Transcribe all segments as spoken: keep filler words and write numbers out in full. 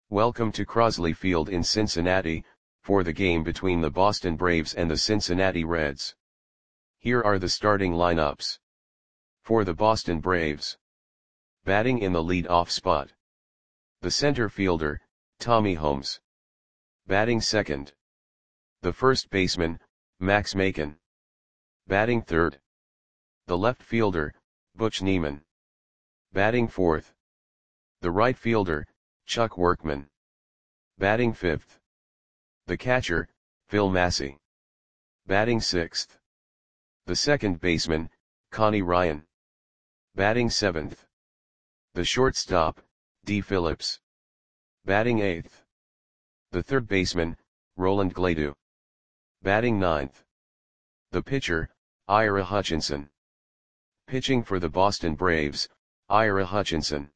Welcome to Crosley Field in Cincinnati, for the game between the Boston Braves and the Cincinnati Reds. Here are the starting lineups. For the Boston Braves. Batting in the lead-off spot. The center fielder, Tommy Holmes. Batting second. The first baseman, Max Makin. Batting third. The left fielder, Butch Niemann. Batting fourth. The right fielder, Chuck Workman. Batting fifth. The catcher, Phil Massey. Batting sixth. The second baseman, Connie Ryan. Batting seventh. The shortstop, Dee Phillips. Batting eighth. The third baseman, Roland Gladue. Batting ninth. The pitcher, Ira Hutchinson. Pitching for the Boston Braves, Ira Hutchinson.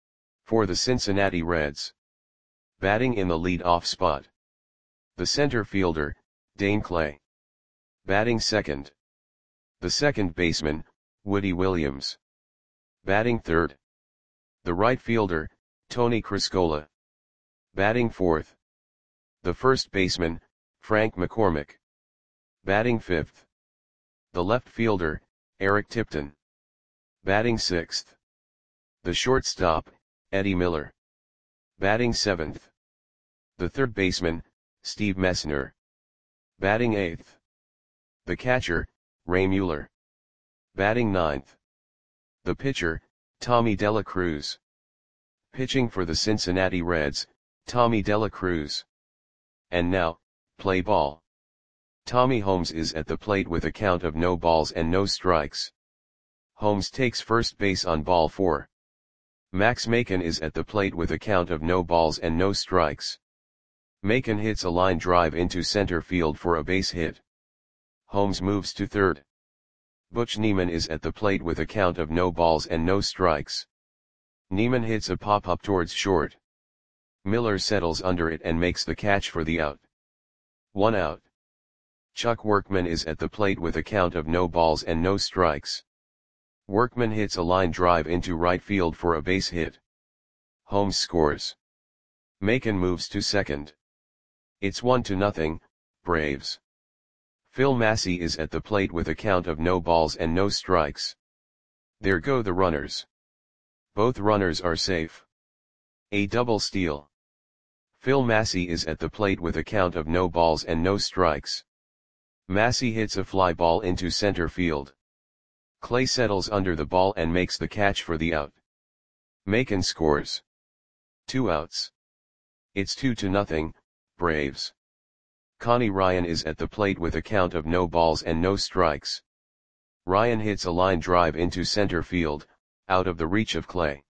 For the Cincinnati Reds. Batting in the lead-off spot. The center fielder, Dane Clay. Batting second. The second baseman, Woody Williams. Batting third. The right fielder, Tony Criscola. Batting fourth. The first baseman, Frank McCormick. Batting fifth. The left fielder, Eric Tipton. Batting sixth. The shortstop, Eddie Miller. Batting seventh. The third baseman, Steve Messner. Batting eighth. The catcher, Ray Mueller. Batting ninth. The pitcher, Tommy Dela Cruz. Pitching for the Cincinnati Reds, Tommy Dela Cruz. And now, play ball. Tommy Holmes is at the plate with a count of no balls and no strikes. Holmes takes first base on ball four. Max Makin is at the plate with a count of no balls and no strikes. Makin hits a line drive into center field for a base hit. Holmes moves to third. Butch Niemann is at the plate with a count of no balls and no strikes. Niemann hits a pop-up towards short. Miller settles under it and makes the catch for the out. One out. Chuck Workman is at the plate with a count of no balls and no strikes. Workman hits a line drive into right field for a base hit. Holmes scores. Makin moves to second. It's one to nothing, Braves. Phil Massey is at the plate with a count of no balls and no strikes. There go the runners. Both runners are safe. A double steal. Phil Massey is at the plate with a count of no balls and no strikes. Massey hits a fly ball into center field. Clay settles under the ball and makes the catch for the out. Makin scores. Two outs. It's two to nothing, Braves. Connie Ryan is at the plate with a count of no balls and no strikes. Ryan hits a line drive into center field, out of the reach of Clay.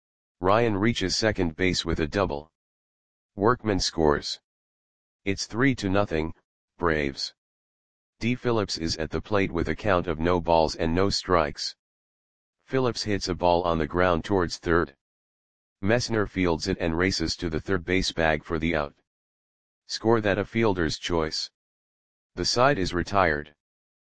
Ryan reaches second base with a double. Workman scores. It's three to nothing, Braves. Dee Phillips is at the plate with a count of no balls and no strikes. Phillips hits a ball on the ground towards third. Messner fields it and races to the third base bag for the out. Score that a fielder's choice. The side is retired.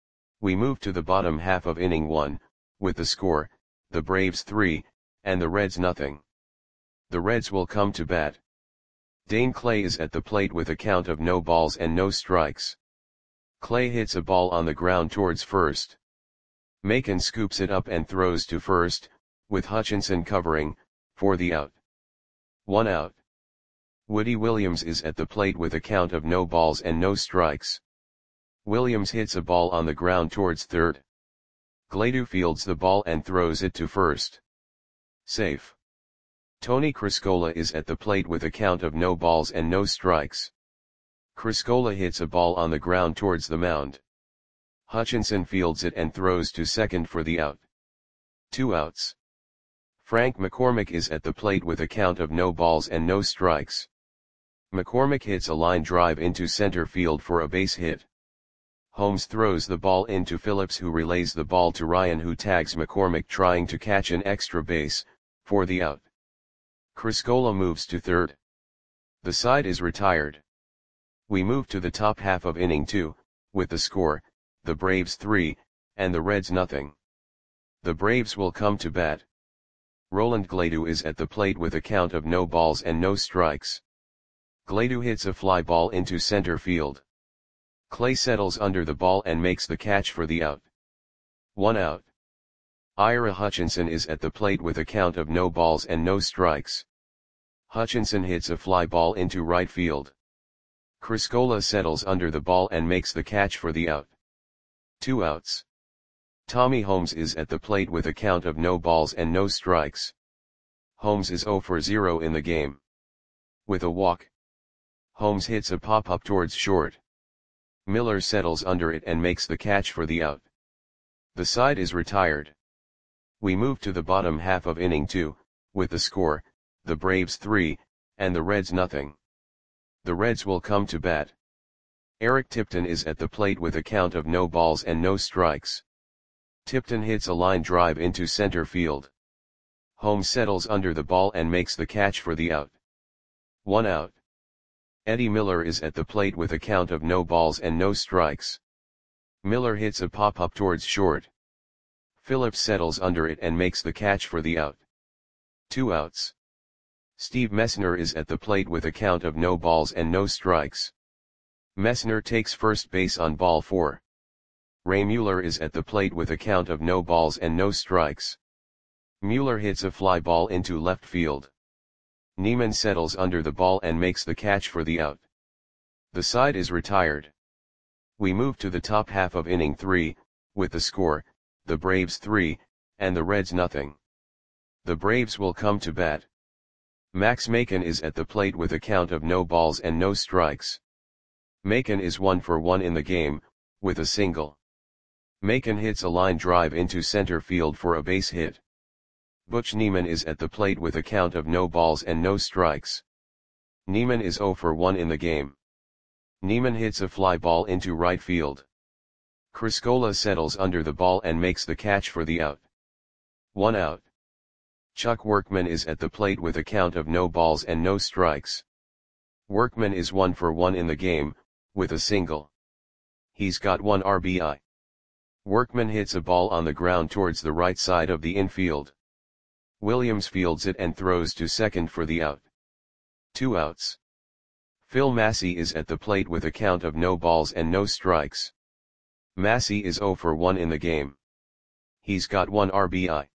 We move to the bottom half of inning one, with the score, the Braves three, and the Reds nothing. The Reds will come to bat. Dane Clay is at the plate with a count of no balls and no strikes. Clay hits a ball on the ground towards first. Makin scoops it up and throws to first, with Hutchinson covering, for the out. One out. Woody Williams is at the plate with a count of no balls and no strikes. Williams hits a ball on the ground towards third. Gladue fields the ball and throws it to first. Safe. Tony Criscola is at the plate with a count of no balls and no strikes. Criscola hits a ball on the ground towards the mound. Hutchinson fields it and throws to second for the out. Two outs. Frank McCormick is at the plate with a count of no balls and no strikes. McCormick hits a line drive into center field for a base hit. Holmes throws the ball into Phillips, who relays the ball to Ryan, who tags McCormick trying to catch an extra base, for the out. Criscola moves to third. The side is retired. We move to the top half of inning two, with the score, the Braves three, and the Reds nothing. The Braves will come to bat. Roland Gladue is at the plate with a count of no balls and no strikes. Gledu hits a fly ball into center field. Clay settles under the ball and makes the catch for the out. One out. Ira Hutchinson is at the plate with a count of no balls and no strikes. Hutchinson hits a fly ball into right field. Criscola settles under the ball and makes the catch for the out. Two outs. Tommy Holmes is at the plate with a count of no balls and no strikes. Holmes is zero for zero in the game. With a walk, Holmes hits a pop-up towards short. Miller settles under it and makes the catch for the out. The side is retired. We move to the bottom half of inning two, with the score, the Braves three, and the Reds nothing. The Reds will come to bat. Eric Tipton is at the plate with a count of no balls and no strikes. Tipton hits a line drive into center field. Holmes settles under the ball and makes the catch for the out. One out. Eddie Miller is at the plate with a count of no balls and no strikes. Miller hits a pop-up towards short. Phillips settles under it and makes the catch for the out. Two outs. Steve Messner is at the plate with a count of no balls and no strikes. Messner takes first base on ball four. Ray Mueller is at the plate with a count of no balls and no strikes. Mueller hits a fly ball into left field. Neiman settles under the ball and makes the catch for the out. The side is retired. We move to the top half of inning three, with the score, the Braves three, and the Reds nothing. The Braves will come to bat. Max Macon is at the plate with a count of no balls and no strikes. Macon is one for one in the game, with a single. Macon hits a line drive into center field for a base hit. Butch Neiman is at the plate with a count of no balls and no strikes. Neiman is zero for one in the game. Neiman hits a fly ball into right field. Criscola settles under the ball and makes the catch for the out. One out. Chuck Workman is at the plate with a count of no balls and no strikes. Workman is one for one in the game, with a single. He's got one R B I. Workman hits a ball on the ground towards the right side of the infield. Williams fields it and throws to second for the out. Two outs. Phil Massey is at the plate with a count of no balls and no strikes. Massey is zero for one in the game. He's got one R B I.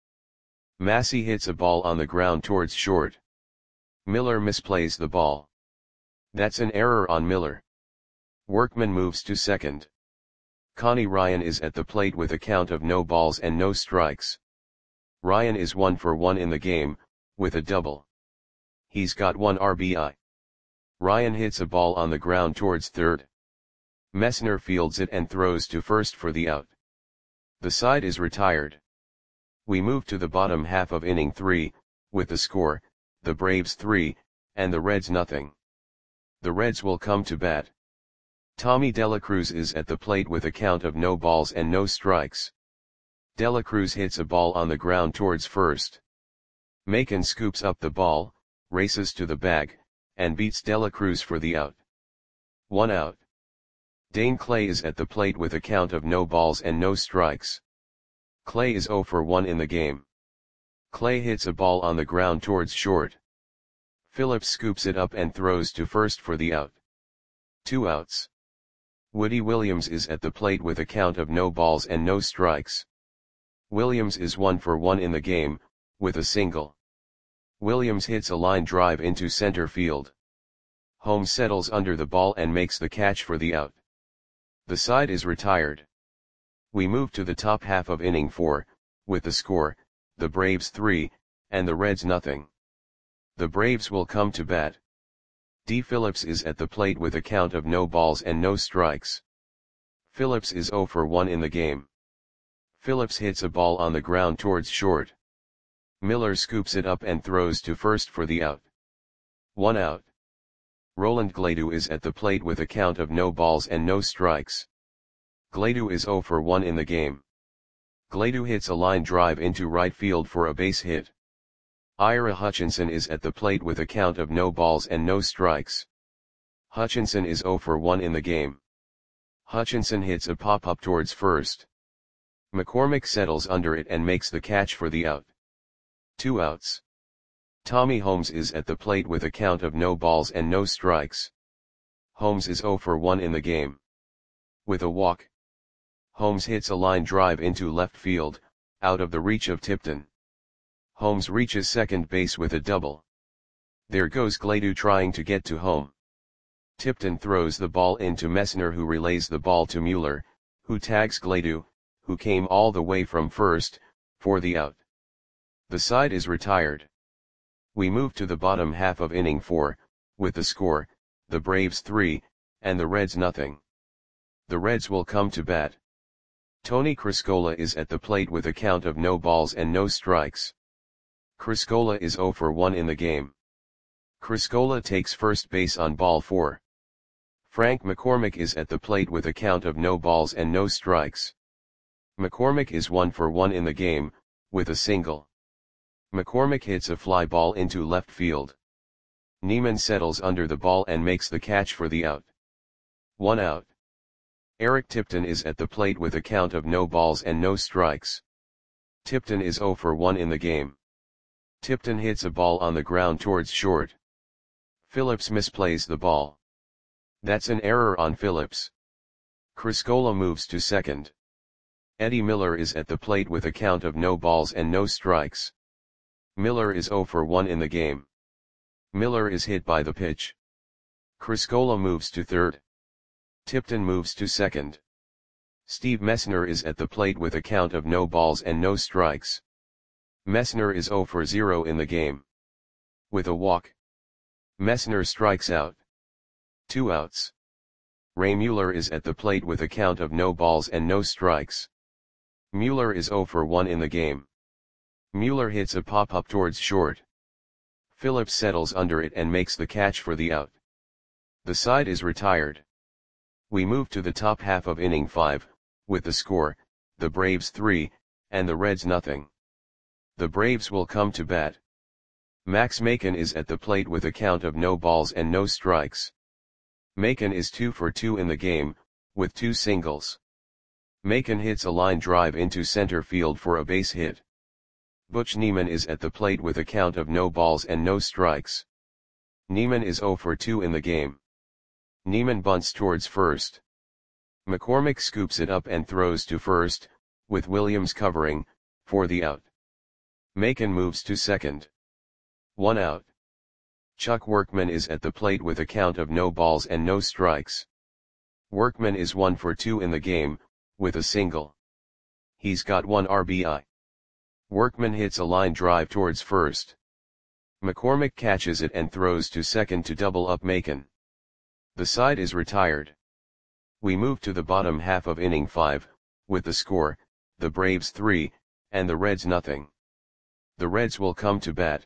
Massey hits a ball on the ground towards short. Miller misplays the ball. That's an error on Miller. Workman moves to second. Connie Ryan is at the plate with a count of no balls and no strikes. Ryan is one for one in the game, with a double. He's got one R B I. Ryan hits a ball on the ground towards third. Messner fields it and throws to first for the out. The side is retired. We move to the bottom half of inning three, with the score, the Braves three, and the Reds nothing. The Reds will come to bat. Tommy Dela Cruz is at the plate with a count of no balls and no strikes. Dela Cruz hits a ball on the ground towards first. Macon scoops up the ball, races to the bag, and beats Dela Cruz for the out. One out. Dane Clay is at the plate with a count of no balls and no strikes. Clay is zero for one in the game. Clay hits a ball on the ground towards short. Phillips scoops it up and throws to first for the out. Two outs. Woody Williams is at the plate with a count of no balls and no strikes. Williams is one for one in the game, with a single. Williams hits a line drive into center field. Holmes settles under the ball and makes the catch for the out. The side is retired. We move to the top half of inning four, with the score, the Braves three, and the Reds nothing. The Braves will come to bat. D. Phillips is at the plate with a count of no balls and no strikes. Phillips is zero for one in the game. Phillips hits a ball on the ground towards short. Miller scoops it up and throws to first for the out. One out. Roland Gledu is at the plate with a count of no balls and no strikes. Gledu is zero for one in the game. Gledu hits a line drive into right field for a base hit. Ira Hutchinson is at the plate with a count of no balls and no strikes. Hutchinson is zero for one in the game. Hutchinson hits a pop-up towards first. McCormick settles under it and makes the catch for the out. Two outs. Tommy Holmes is at the plate with a count of no balls and no strikes. Holmes is zero for one in the game. With a walk, Holmes hits a line drive into left field, out of the reach of Tipton. Holmes reaches second base with a double. There goes Gledu trying to get to home. Tipton throws the ball into Messner, who relays the ball to Mueller, who tags Gledu, who came all the way from first, for the out. The side is retired. We move to the bottom half of inning four, with the score, the Braves three, and the Reds nothing. The Reds will come to bat. Tony Criscola is at the plate with a count of no balls and no strikes. Criscola is zero for one in the game. Criscola takes first base on ball four. Frank McCormick is at the plate with a count of no balls and no strikes. McCormick is one for one in the game, with a single. McCormick hits a fly ball into left field. Neiman settles under the ball and makes the catch for the out. One out. Eric Tipton is at the plate with a count of no balls and no strikes. Tipton is zero for one in the game. Tipton hits a ball on the ground towards short. Phillips misplays the ball. That's an error on Phillips. Criscola moves to second. Eddie Miller is at the plate with a count of no balls and no strikes. Miller is zero for one in the game. Miller is hit by the pitch. Criscola moves to third. Tipton moves to second. Steve Messner is at the plate with a count of no balls and no strikes. Messner is zero for zero in the game. With a walk, Messner strikes out. Two outs. Ray Mueller is at the plate with a count of no balls and no strikes. Mueller is zero for one in the game. Mueller hits a pop-up towards short. Phillips settles under it and makes the catch for the out. The side is retired. We move to the top half of inning five, with the score, the Braves three, and the Reds nothing. The Braves will come to bat. Max Macon is at the plate with a count of no balls and no strikes. Macon is two for two in the game, with two singles. Macon hits a line drive into center field for a base hit. Butch Neiman is at the plate with a count of no balls and no strikes. Neiman is zero for two in the game. Neiman bunts towards first. McCormick scoops it up and throws to first, with Williams covering, for the out. Macon moves to second. One out. Chuck Workman is at the plate with a count of no balls and no strikes. Workman is one for two in the game, with a single. He's got one R B I. Workman hits a line drive towards first. McCormick catches it and throws to second to double up Macon. The side is retired. We move to the bottom half of inning five, with the score, the Braves three, and the Reds nothing. The Reds will come to bat.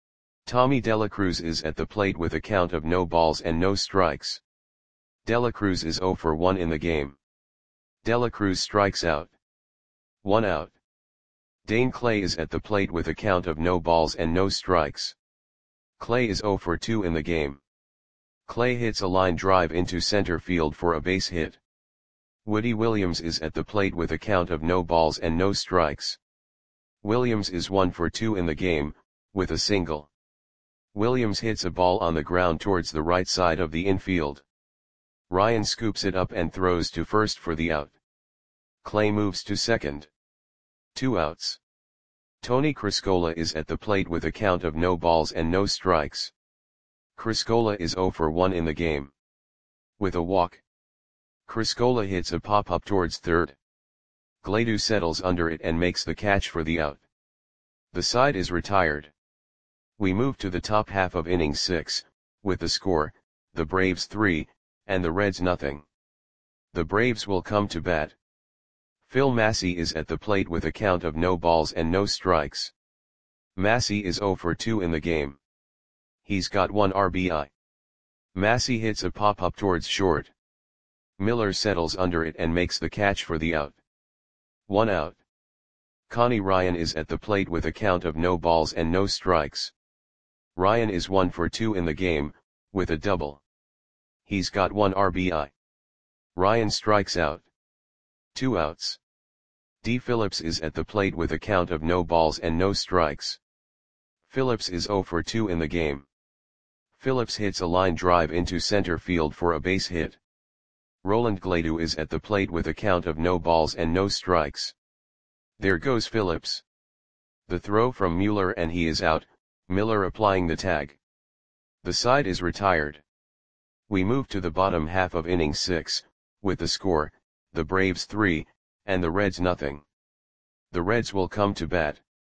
Tommy Dela Cruz is at the plate with a count of no balls and no strikes. Dela Cruz is zero for one in the game. Dela Cruz strikes out. One out. Dane Clay is at the plate with a count of no balls and no strikes. Clay is zero for two in the game. Clay hits a line drive into center field for a base hit. Woody Williams is at the plate with a count of no balls and no strikes. Williams is one for two in the game, with a single. Williams hits a ball on the ground towards the right side of the infield. Ryan scoops it up and throws to first for the out. Clay moves to second. Two outs. Tony Criscola is at the plate with a count of no balls and no strikes. Criscola is zero for one in the game. With a walk, Criscola hits a pop-up towards third. Gledu settles under it and makes the catch for the out. The side is retired. We move to the top half of inning six, with the score, the Braves three, and the Reds nothing. The Braves will come to bat. Phil Massey is at the plate with a count of no balls and no strikes. Massey is zero for two in the game. He's got one R B I. Massey hits a pop-up towards short. Miller settles under it and makes the catch for the out. One out. Connie Ryan is at the plate with a count of no balls and no strikes. Ryan is one for two in the game, with a double. He's got one R B I. Ryan strikes out. Two outs. D. Phillips is at the plate with a count of no balls and no strikes. Phillips is zero for two in the game. Phillips hits a line drive into center field for a base hit. Roland Gledu is at the plate with a count of no balls and no strikes. There goes Phillips. The throw from Mueller and he is out, Miller applying the tag. The side is retired. We move to the bottom half of inning six, with the score, the Braves three, and the Reds nothing. The Reds will come to bat.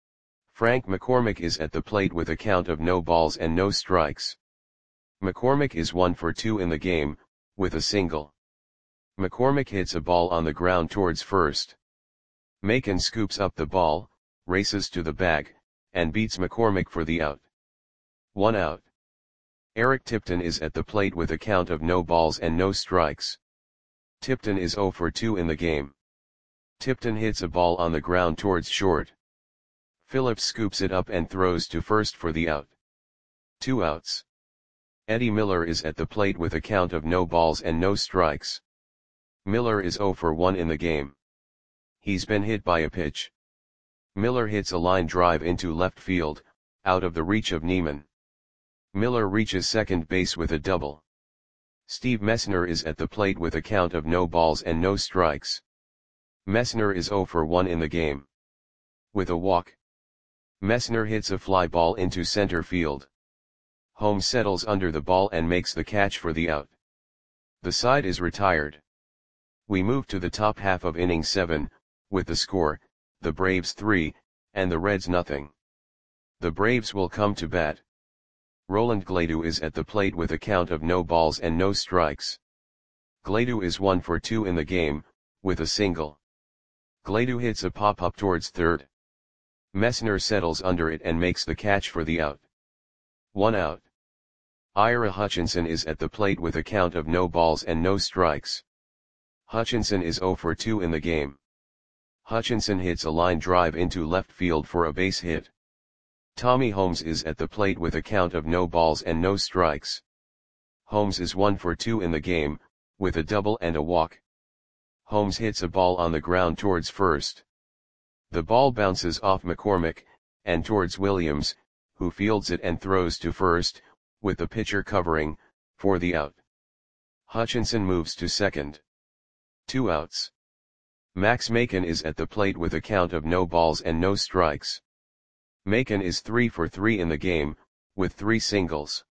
Frank McCormick is at the plate with a count of no balls and no strikes. McCormick is one for two in the game, with a single. McCormick hits a ball on the ground towards first. Macon scoops up the ball, races to the bag, and beats McCormick for the out. One out. Eric Tipton is at the plate with a count of no balls and no strikes. Tipton is zero for two in the game. Tipton hits a ball on the ground towards short. Phillips scoops it up and throws to first for the out. Two outs. Eddie Miller is at the plate with a count of no balls and no strikes. Miller is zero for one in the game. He's been hit by a pitch. Miller hits a line drive into left field, out of the reach of Neiman. Miller reaches second base with a double. Steve Messner is at the plate with a count of no balls and no strikes. Messner is zero for one in the game. With a walk. Messner hits a fly ball into center field. Holmes settles under the ball and makes the catch for the out. The side is retired. We move to the top half of inning seven, with the score, the Braves three, and the Reds nothing. The Braves will come to bat. Roland Gledu is at the plate with a count of no balls and no strikes. Gledu is one for two in the game, with a single. Gledu hits a pop-up towards third. Messner settles under it and makes the catch for the out. One out. Ira Hutchinson is at the plate with a count of no balls and no strikes. Hutchinson is zero for two in the game. Hutchinson hits a line drive into left field for a base hit. Tommy Holmes is at the plate with a count of no balls and no strikes. Holmes is one for two in the game, with a double and a walk. Holmes hits a ball on the ground towards first. The ball bounces off McCormick, and towards Williams, who fields it and throws to first, with the pitcher covering, for the out. Hutchinson moves to second. Two outs. Max Macon is at the plate with a count of no balls and no strikes. Macon is three for three in the game, with three singles.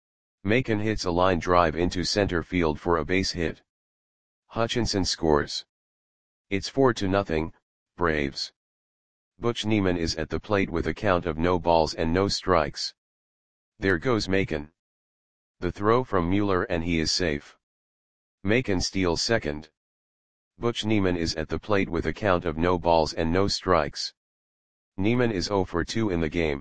Macon hits a line drive into center field for a base hit. Hutchinson scores. It's four to nothing, Braves. Butch Neiman is at the plate with a count of no balls and no strikes. There goes Macon. The throw from Mueller and he is safe. Macon steals second. Butch Neiman is at the plate with a count of no balls and no strikes. Neiman is zero for two in the game.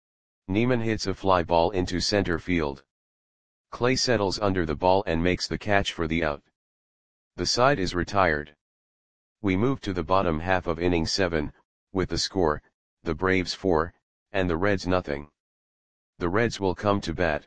Neiman hits a fly ball into center field. Clay settles under the ball and makes the catch for the out. The side is retired. We move to the bottom half of inning seven, with the score, the Braves four, and the Reds nothing. The Reds will come to bat.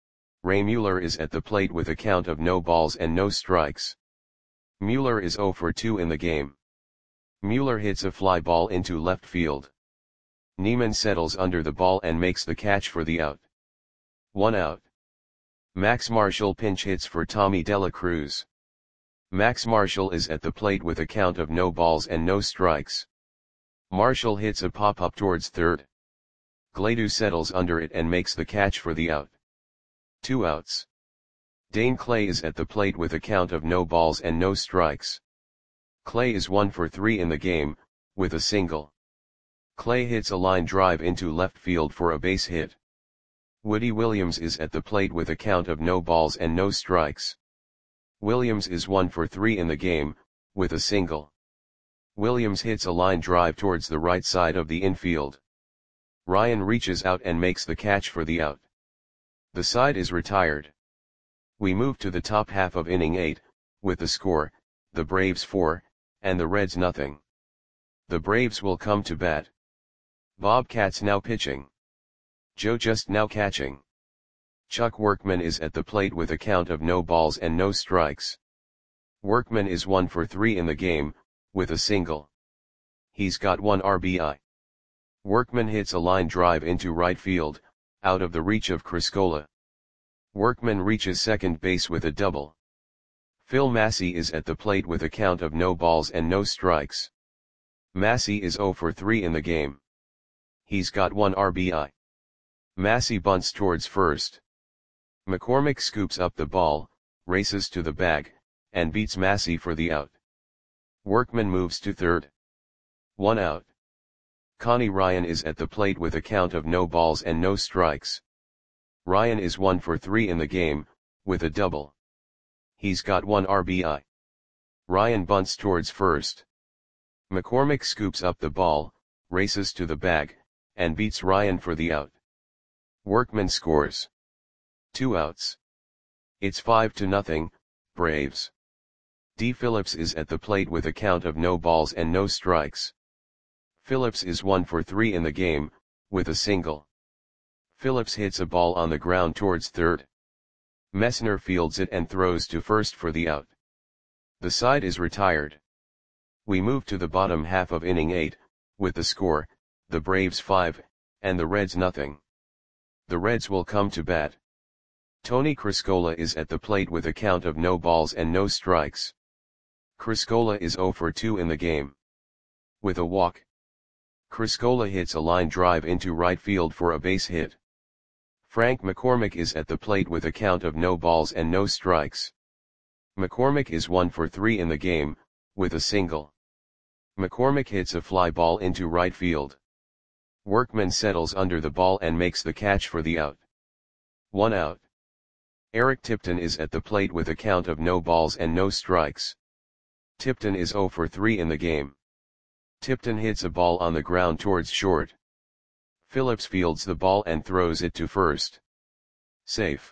Ray Mueller is at the plate with a count of no balls and no strikes. Mueller is zero for two in the game. Mueller hits a fly ball into left field. Neiman settles under the ball and makes the catch for the out. One out. Max Marshall pinch hits for Tommy Dela Cruz. Max Marshall is at the plate with a count of no balls and no strikes. Marshall hits a pop-up towards third. Gledu settles under it and makes the catch for the out. Two outs. Dane Clay is at the plate with a count of no balls and no strikes. Clay is one for three in the game, with a single. Clay hits a line drive into left field for a base hit. Woody Williams is at the plate with a count of no balls and no strikes. Williams is one for three in the game, with a single. Williams hits a line drive towards the right side of the infield. Ryan reaches out and makes the catch for the out. The side is retired. We move to the top half of inning eight, with the score, the Braves four, and the Reds nothing. The Braves will come to bat. Bobcats now pitching. Joe Just now catching. Chuck Workman is at the plate with a count of no balls and no strikes. Workman is one for three in the game, with a single. He's got one R B I. Workman hits a line drive into right field, out of the reach of Criscola. Workman reaches second base with a double. Phil Massey is at the plate with a count of no balls and no strikes. Massey is oh for three in the game. He's got one R B I. Massey bunts towards first. McCormick scoops up the ball, races to the bag, and beats Massey for the out. Workman moves to third. One out. Connie Ryan is at the plate with a count of no balls and no strikes. Ryan is one for three in the game, with a double. He's got one R B I. Ryan bunts towards first. McCormick scoops up the ball, races to the bag, and beats Ryan for the out. Workman scores. Two outs. It's five to nothing, Braves. D. Phillips is at the plate with a count of no balls and no strikes. Phillips is one for three in the game, with a single. Phillips hits a ball on the ground towards third. Messner fields it and throws to first for the out. The side is retired. We move to the bottom half of inning eight, with the score, the Braves five, and the Reds nothing. The Reds will come to bat. Tony Criscola is at the plate with a count of no balls and no strikes. Criscola is oh for two in the game. With a walk. Criscola hits a line drive into right field for a base hit. Frank McCormick is at the plate with a count of no balls and no strikes. McCormick is one for three in the game, with a single. McCormick hits a fly ball into right field. Workman settles under the ball and makes the catch for the out. One out. Eric Tipton is at the plate with a count of no balls and no strikes. Tipton is oh for three in the game. Tipton hits a ball on the ground towards short. Phillips fields the ball and throws it to first. Safe.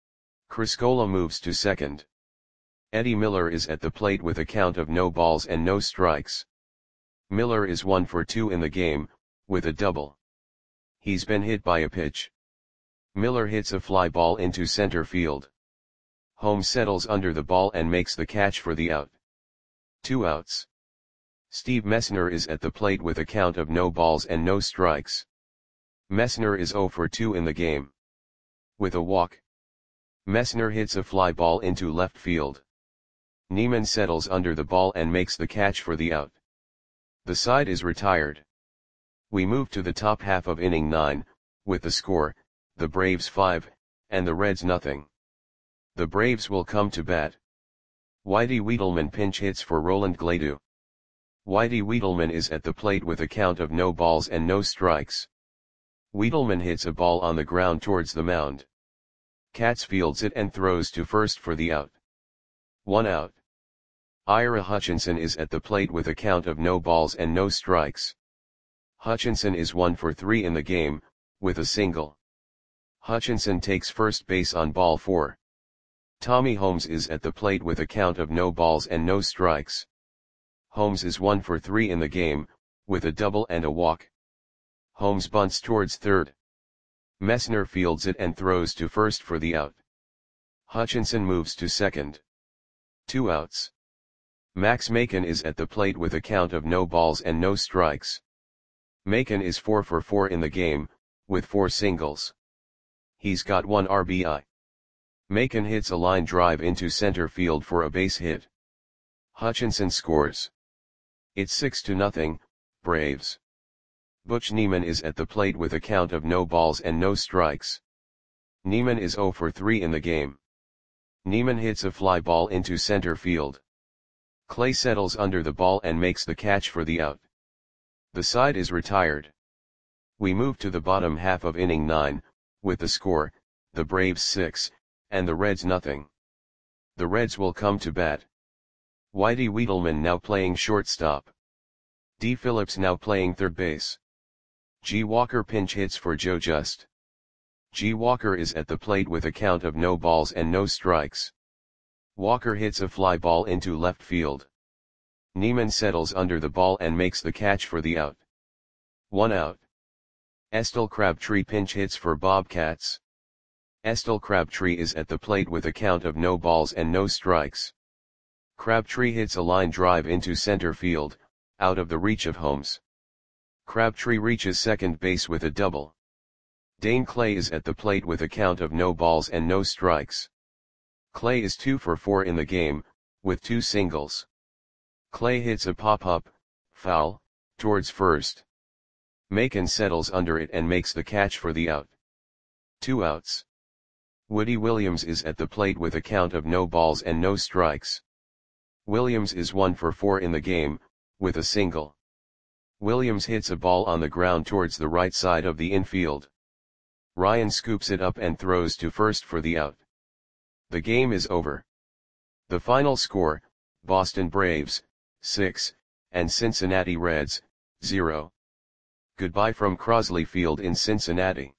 Criscola moves to second. Eddie Miller is at the plate with a count of no balls and no strikes. Miller is one for two in the game, with a double. He's been hit by a pitch. Miller hits a fly ball into center field. Holmes settles under the ball and makes the catch for the out. Two outs. Steve Messner is at the plate with a count of no balls and no strikes. Messner is oh for two in the game. With a walk. Messner hits a fly ball into left field. Neiman settles under the ball and makes the catch for the out. The side is retired. We move to the top half of inning nine, with the score, the Braves five, and the Reds nothing. The Braves will come to bat. Whitey Wiedelman pinch hits for Roland Gladu. Whitey Wiedelman is at the plate with a count of no balls and no strikes. Wiedelman hits a ball on the ground towards the mound. Katz fields it and throws to first for the out. One out. Ira Hutchinson is at the plate with a count of no balls and no strikes. Hutchinson is one for three in the game, with a single. Hutchinson takes first base on ball four. Tommy Holmes is at the plate with a count of no balls and no strikes. Holmes is one for three in the game, with a double and a walk. Holmes bunts towards third. Messner fields it and throws to first for the out. Hutchinson moves to second. Two outs. Max Macon is at the plate with a count of no balls and no strikes. Macon is four for four in the game, with four singles. He's got one R B I. Macon hits a line drive into center field for a base hit. Hutchinson scores. It's six to nothing, Braves. Butch Neiman is at the plate with a count of no balls and no strikes. Neiman is oh for three in the game. Neiman hits a fly ball into center field. Clay settles under the ball and makes the catch for the out. The side is retired. We move to the bottom half of inning nine, with the score, the Braves six, and the Reds nothing. The Reds will come to bat. Whitey Wiedelman now playing shortstop. D. Phillips now playing third base. G. Walker pinch hits for Joe Just. G. Walker is at the plate with a count of no balls and no strikes. Walker hits a fly ball into left field. Neiman settles under the ball and makes the catch for the out. One out. Estel Crabtree pinch hits for Bobcats. Estel Crabtree is at the plate with a count of no balls and no strikes. Crabtree hits a line drive into center field, out of the reach of Holmes. Crabtree reaches second base with a double. Dane Clay is at the plate with a count of no balls and no strikes. Clay is two for four in the game, with two singles. Clay hits a pop-up, foul, towards first. Macon settles under it and makes the catch for the out. Two outs. Woody Williams is at the plate with a count of no balls and no strikes. Williams is one for four in the game, with a single. Williams hits a ball on the ground towards the right side of the infield. Ryan scoops it up and throws to first for the out. The game is over. The final score, Boston Braves, six, and Cincinnati Reds, zero. Goodbye from Crosley Field in Cincinnati.